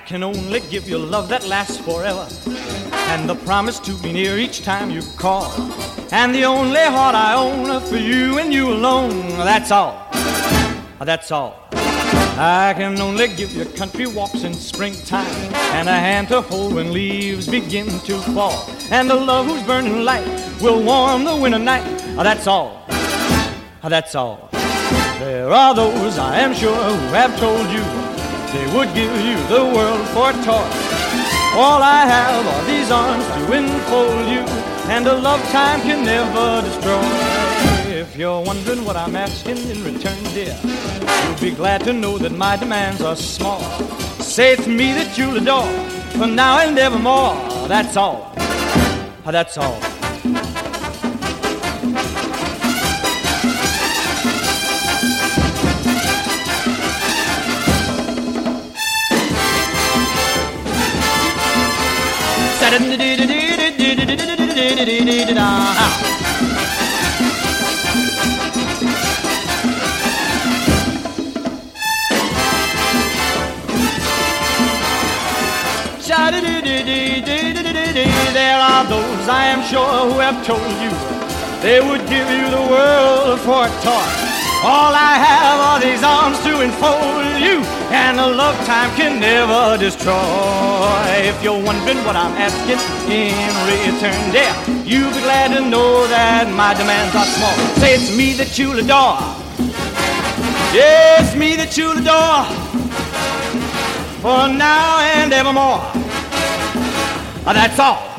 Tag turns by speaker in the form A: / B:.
A: can only give you love that lasts forever, and the promise to be near each time you call, and the only heart I own for you and you alone. That's all, that's all. I can only give you country walks in springtime, and a hand to hold when leaves begin to fall, and a love whose burning light will warm the winter night. That's all, that's all. There are those, I am sure, who have told you they would give you the world for a toy. All I have are these arms to enfold you, and a love time can never destroy. If you're wondering what I'm asking in return, dear, you'll be glad to know that my demands are small. Say it's me that you'll adore, for now and evermore. That's all, that's all. There are those, I am sure, who have told you they would give you the world for a toy. All I have are these arms to enfold you, and a love time can never destroy. If you're wondering what I'm asking in return, dear, you'll be glad to know that my demands are small. Say it's me that you'll adore. Yeah, it's me that you'll adore, for now and evermore. That's all.